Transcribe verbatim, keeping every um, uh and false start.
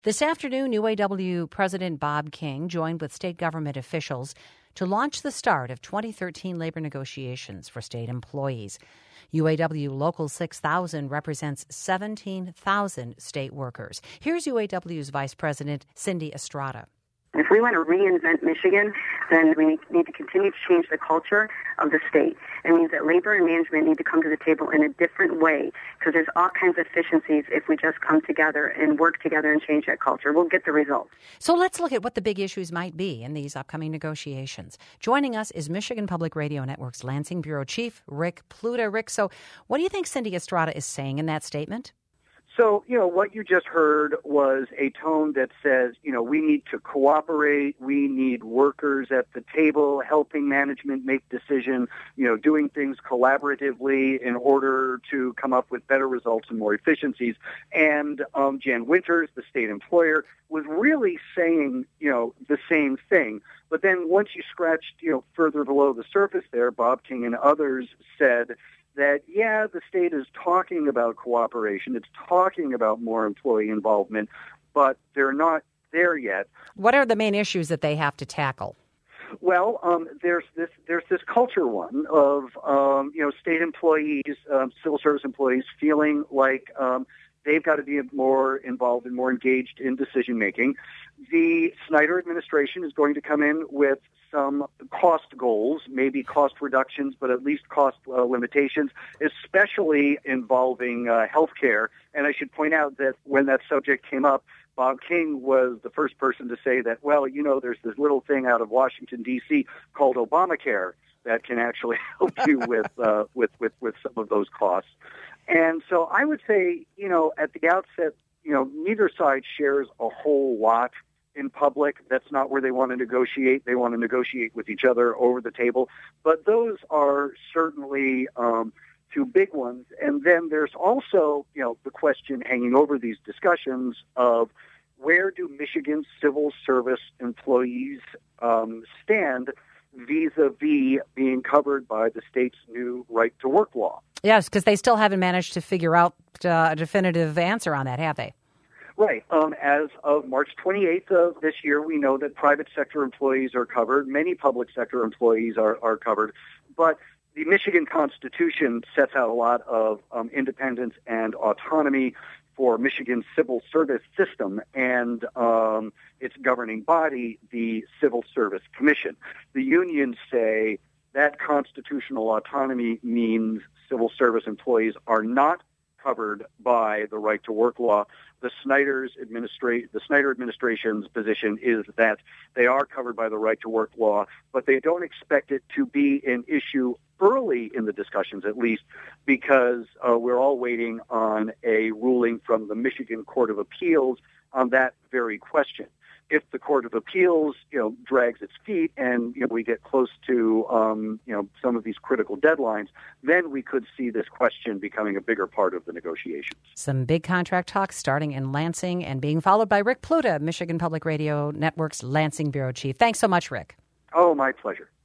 This afternoon, U A W President Bob King joined with state government officials to launch the start of twenty thirteen labor negotiations for state employees. U A W Local six thousand represents seventeen thousand state workers. Here's U A W's Vice President Cindy Estrada. If we want to reinvent Michigan, then we need to continue to change the culture of the state. It means that labor and management need to come to the table in a different way, because there's all kinds of efficiencies if we just come together and work together and change that culture. We'll get the results. So let's look at what the big issues might be in these upcoming negotiations. Joining us is Michigan Public Radio Network's Lansing Bureau Chief, Rick Pluta. Rick, so what do you think Cindy Estrada is saying in that statement? So, you know, what you just heard was a tone that says, you know, we need to cooperate, we need workers at the table helping management make decisions, you know, doing things collaboratively in order to come up with better results and more efficiencies. And um, Jan Winters, the state employer, was really saying, you know, the same thing. But then once you scratched, you know, further below the surface there, Bob King and others said that, yeah, the state is talking about cooperation, it's talking about more employee involvement, but they're not there yet. What are the main issues that they have to tackle? Well, um, there's this there's this culture one of um, you know state employees, um, civil service employees feeling like um, they've got to be more involved and more engaged in decision making. The Snyder administration is going to come in with some cost goals, maybe cost reductions, but at least cost uh, limitations, especially involving uh, health care. And I should point out that when that subject came up, Bob King was the first person to say that, well, you know, there's this little thing out of Washington, D C called Obamacare that can actually help you with, uh, with, with, with some of those costs. And so I would say, you know, at the outset, you know, neither side shares a whole lot in public. That's not where they want to negotiate. They want to negotiate with each other over the table. But those are certainly um, two big ones. And then there's also, you know, the question hanging over these discussions of where do Michigan civil service employees um, stand vis-a-vis being covered by the state's new right-to-work law. Yes, because they still haven't managed to figure out uh, a definitive answer on that, have they? Right. Um, as of March twenty-eighth of this year, we know that private sector employees are covered. Many public sector employees are, are covered. But the Michigan Constitution sets out a lot of um, independence and autonomy for Michigan's civil service system and um, its governing body, the Civil Service Commission. The unions say that constitutional autonomy means civil service employees are not covered by the right-to-work law. The Snyder's administra- the Snyder administration's position is that they are covered by the right-to-work law, but they don't expect it to be an issue early in the discussions, at least, because uh, we're all waiting on a ruling from the Michigan Court of Appeals on that very question. If the Court of Appeals, you know, drags its feet and, you know, we get close to, um, you know, some of these critical deadlines, then we could see this question becoming a bigger part of the negotiations. Some big contract talks starting in Lansing and being followed by Rick Pluta, Michigan Public Radio Network's Lansing Bureau Chief. Thanks so much, Rick. Oh, my pleasure.